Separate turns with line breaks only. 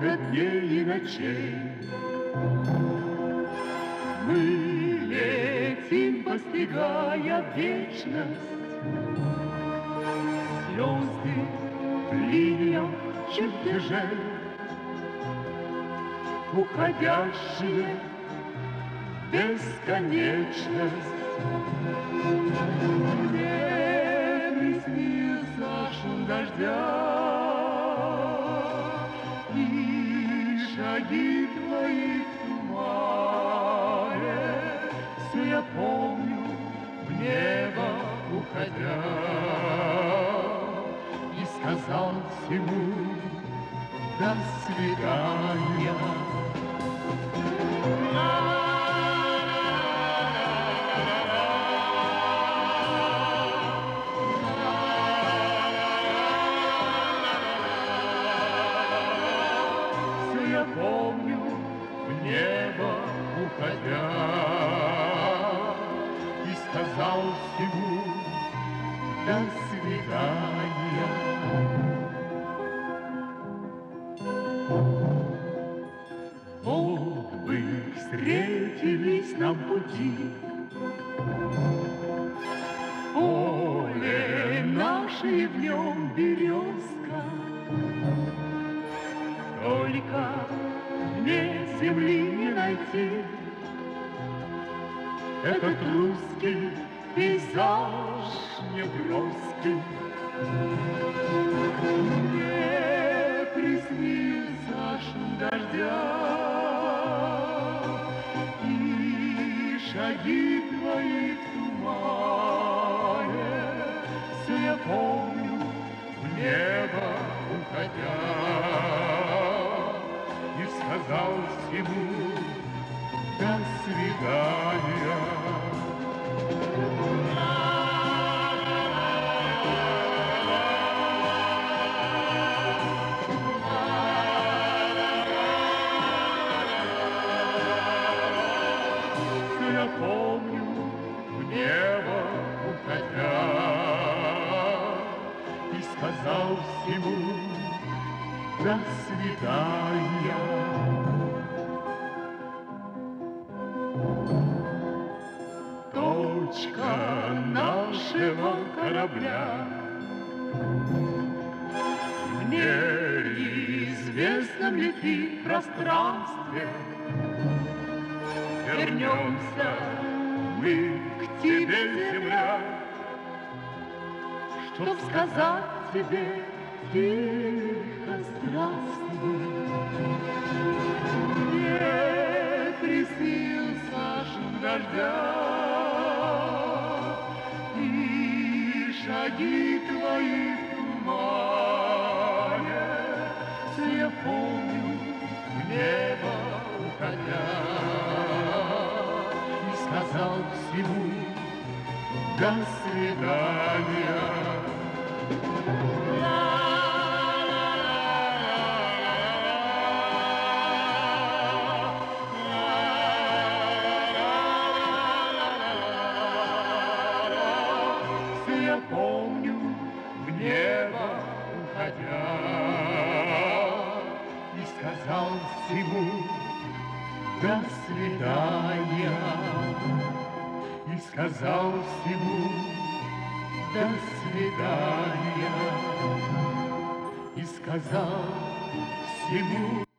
сколько дней и ночей. Мы летим, постигая вечность. Звезды в линиях чертежей, уходящие в бесконечность. Мне приснился шум дождя и шаги твои в тумане. Все я помню, в небо уходя, и сказал всему до свидания. Я помню, в небо уходя, и сказал всему до свидания. Вот бы встретились нам пути, поле наше, в нем березка. Только мне земли не найти этот русский пейзаж неброский. Мне приснился шум дождя и шаги твои в тумане. Все я помню, в небо уходя, и сказал всему до свидания. Все я помню, в небо уходя, и сказал всему до свидания. Точка нашего корабля в неизвестном летит пространстве. Вернемся мы к тебе, земля, чтоб сказать тебе тихо здравствуй. Мне приснился шум дождя и шаги твои в тумане. Все я помню, в небо уходя, и сказал всему до свидания. Я помню, в небо уходя, и сказал всему до свидания. И сказал всему до свидания. И сказал всему